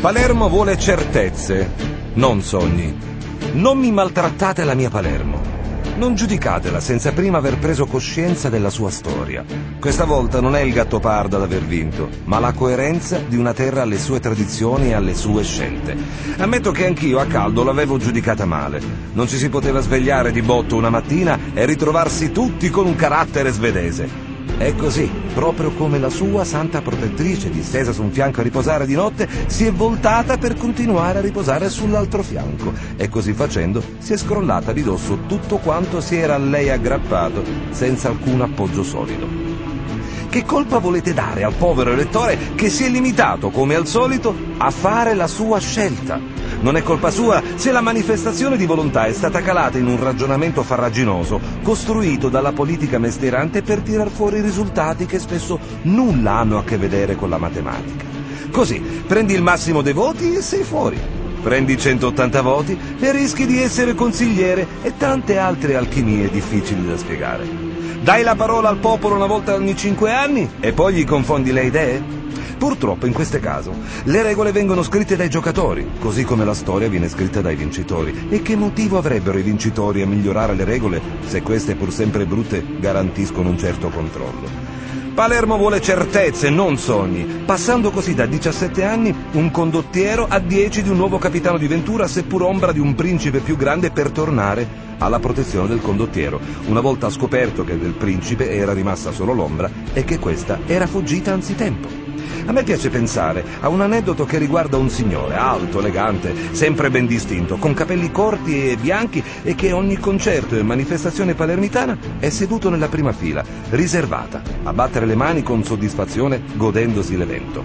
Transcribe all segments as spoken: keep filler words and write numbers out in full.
Palermo vuole certezze, non sogni. Non mi maltrattate la mia Palermo. Non giudicatela senza prima aver preso coscienza della sua storia. Questa volta non è il Gattopardo ad aver vinto, ma la coerenza di una terra alle sue tradizioni e alle sue scelte. Ammetto che anch'io a caldo l'avevo giudicata male. Non ci si poteva svegliare di botto una mattina e ritrovarsi tutti con un carattere svedese. È così, proprio come la sua santa protettrice, distesa su un fianco a riposare di notte, si è voltata per continuare a riposare sull'altro fianco e così facendo si è scrollata di dosso tutto quanto si era a lei aggrappato senza alcun appoggio solido. Che colpa volete dare al povero elettore che si è limitato, come al solito, a fare la sua scelta? Non è colpa sua se la manifestazione di volontà è stata calata in un ragionamento farraginoso, costruito dalla politica mestierante per tirar fuori risultati che spesso nulla hanno a che vedere con la matematica. Così, prendi il massimo dei voti e sei fuori. Prendi centottanta voti e rischi di essere consigliere e tante altre alchimie difficili da spiegare. Dai la parola al popolo una volta ogni cinque anni e poi gli confondi le idee? Purtroppo in questo caso le regole vengono scritte dai giocatori, così come la storia viene scritta dai vincitori. E che motivo avrebbero i vincitori a migliorare le regole se queste, pur sempre brutte, garantiscono un certo controllo? Palermo vuole certezze, non sogni, passando così da diciassette anni un condottiero a dieci di un nuovo capitano di ventura, seppur ombra di un principe più grande, per tornare alla protezione del condottiero, una volta scoperto che del principe era rimasta solo l'ombra e che questa era fuggita anzitempo. A me piace pensare a un aneddoto che riguarda un signore alto, elegante, sempre ben distinto, con capelli corti e bianchi e che a ogni concerto e manifestazione palermitana è seduto nella prima fila, riservata, a battere le mani con soddisfazione, godendosi l'evento.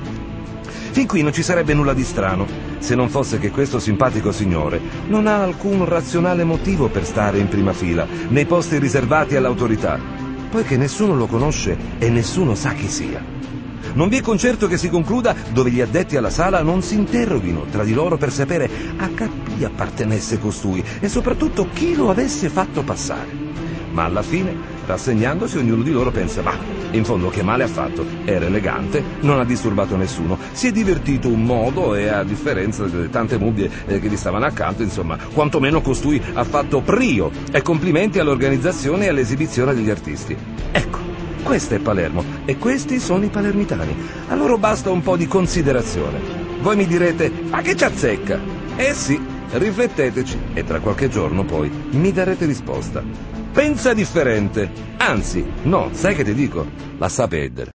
Fin qui non ci sarebbe nulla di strano, se non fosse che questo simpatico signore non ha alcun razionale motivo per stare in prima fila, nei posti riservati all'autorità, poiché nessuno lo conosce e nessuno sa chi sia. Non vi è concerto che si concluda dove gli addetti alla sala non si interroghino tra di loro per sapere a che chi appartenesse costui e soprattutto chi lo avesse fatto passare. Ma alla fine, rassegnandosi, ognuno di loro pensa: ma in fondo che male ha fatto? Era elegante, non ha disturbato nessuno, si è divertito un modo e, a differenza delle tante mummie eh, che gli stavano accanto, insomma, quantomeno costui ha fatto prio, e complimenti all'organizzazione e all'esibizione degli artisti. Ecco, questa è Palermo e questi sono i palermitani. A loro basta un po' di considerazione. Voi mi direte: ma che ci azzecca? Eh sì, rifletteteci e tra qualche giorno poi mi darete risposta. Pensa differente. Anzi, no, sai che ti dico? La sapete.